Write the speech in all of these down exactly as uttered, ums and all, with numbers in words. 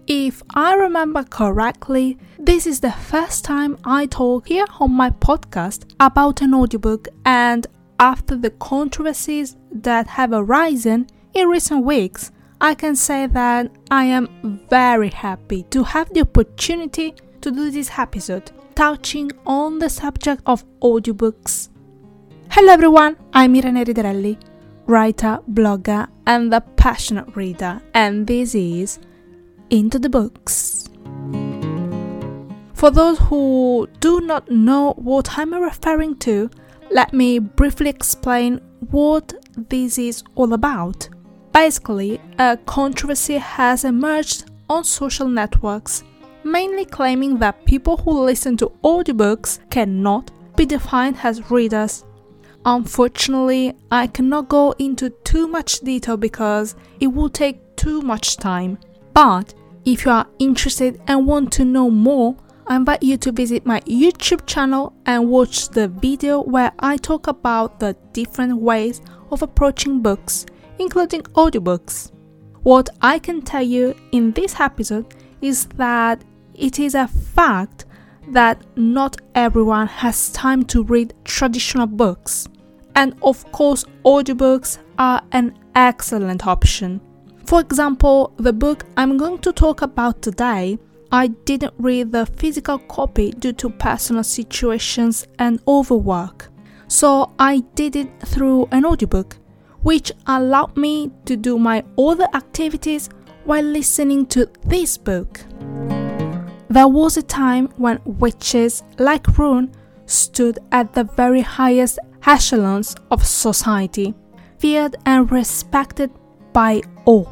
If I remember correctly, this is the first time I talk here on my podcast about an audiobook, and after the controversies that have arisen in recent weeks, I can say that I am very happy to have the opportunity to do this episode, touching on the subject of audiobooks. Hello everyone, I'm Irene Ridarelli, writer, blogger and a passionate reader, and this is Into the Books. For those who do not know what I'm referring to, let me briefly explain what this is all about. Basically, a controversy has emerged on social networks, mainly claiming that people who listen to audiobooks cannot be defined as readers. Unfortunately, I cannot go into too much detail because it will take too much time. But if you are interested and want to know more, I invite you to visit my YouTube channel and watch the video where I talk about the different ways of approaching books, including audiobooks. What I can tell you in this episode is that it is a fact that not everyone has time to read traditional books. And of course, audiobooks are an excellent option. For example, the book I'm going to talk about today, I didn't read the physical copy due to personal situations and overwork. So I did it through an audiobook, which allowed me to do my other activities while listening to this book. There was a time when witches like Rune stood at the very highest echelons of society, feared and respected by all.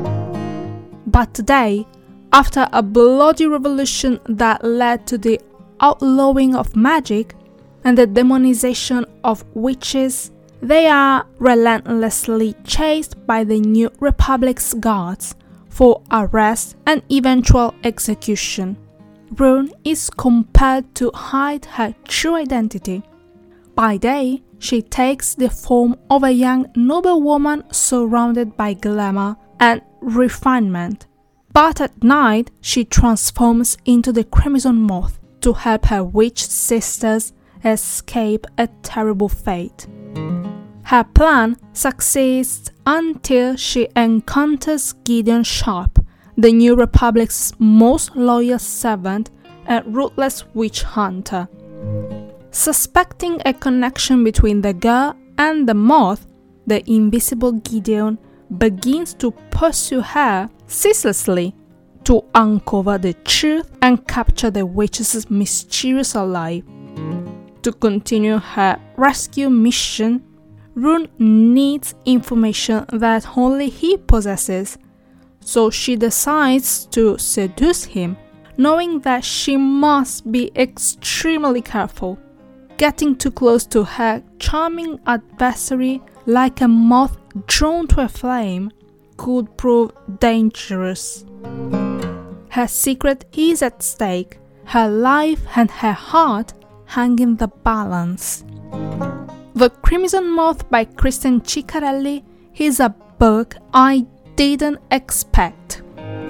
But today, after a bloody revolution that led to the outlawing of magic and the demonization of witches, they are relentlessly chased by the New Republic's guards for arrest and eventual execution. Rune is compelled to hide her true identity. By day, she takes the form of a young noblewoman surrounded by glamour and refinement. But at night, she transforms into the Crimson Moth to help her witch sisters escape a terrible fate. Her plan succeeds until she encounters Gideon Sharp, the New Republic's most loyal servant and ruthless witch hunter. Suspecting a connection between the girl and the moth, the invisible Gideon begins to pursue her ceaselessly to uncover the truth and capture the witch's mysterious ally. To continue her rescue mission, Rune needs information that only he possesses, so she decides to seduce him, knowing that she must be extremely careful. Getting too close to her charming adversary, like a moth drawn to a flame, could prove dangerous. Her secret is at stake, her life and her heart hang in the balance. The Crimson Moth by Christian Ciccarelli is a book I didn't expect.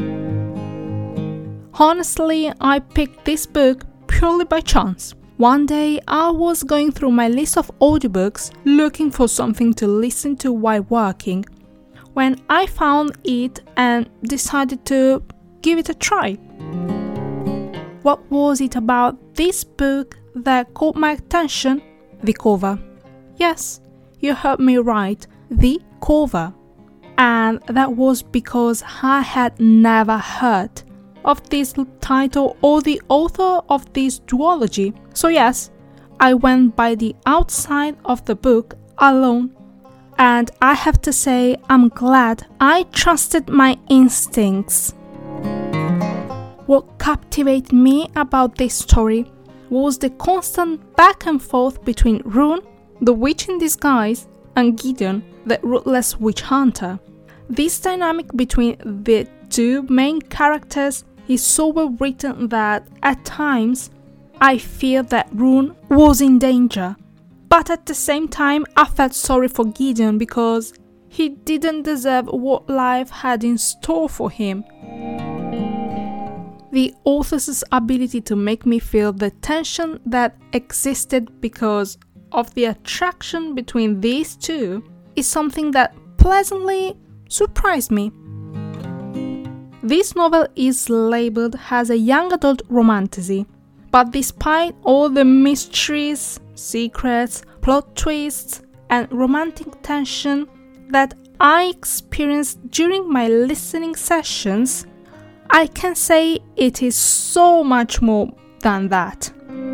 Honestly, I picked this book purely by chance. One day, I was going through my list of audiobooks looking for something to listen to while working, when I found it and decided to give it a try. What was it about this book that caught my attention? The cover. Yes, you heard me right, the cover. And that was because I had never heard of this title or the author of this duology. So yes, I went by the outside of the book alone, and I have to say I'm glad I trusted my instincts. What captivated me about this story was the constant back and forth between Rune, the witch in disguise, and Gideon, the ruthless witch hunter. This dynamic between the two main characters is so well written that at times I feared that Rune was in danger, but at the same time I felt sorry for Gideon because he didn't deserve what life had in store for him. The author's ability to make me feel the tension that existed because of the attraction between these two is something that pleasantly surprised me. This novel is labeled as a young adult romantasy, but despite all the mysteries, secrets, plot twists, and romantic tension that I experienced during my listening sessions, I can say it is so much more than that.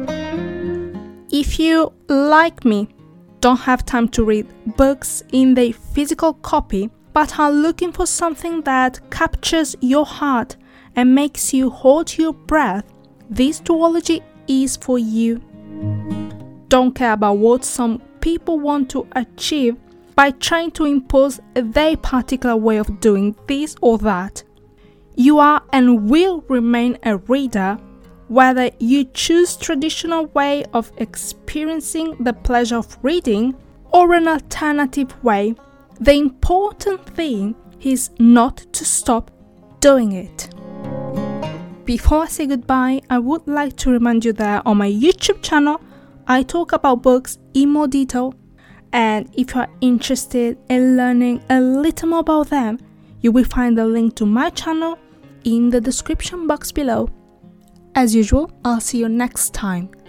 If you, like me, don't have time to read books in their physical copy, but are looking for something that captures your heart and makes you hold your breath, this duology is for you. Don't care about what some people want to achieve by trying to impose their particular way of doing this or that. You are and will remain a reader, whether you choose traditional way of experiencing the pleasure of reading or an alternative way. The important thing is not to stop doing it. Before I say goodbye, I would like to remind you that on my YouTube channel, I talk about books in more detail, and if you are interested in learning a little more about them, you will find the link to my channel in the description box below. As usual, I'll see you next time.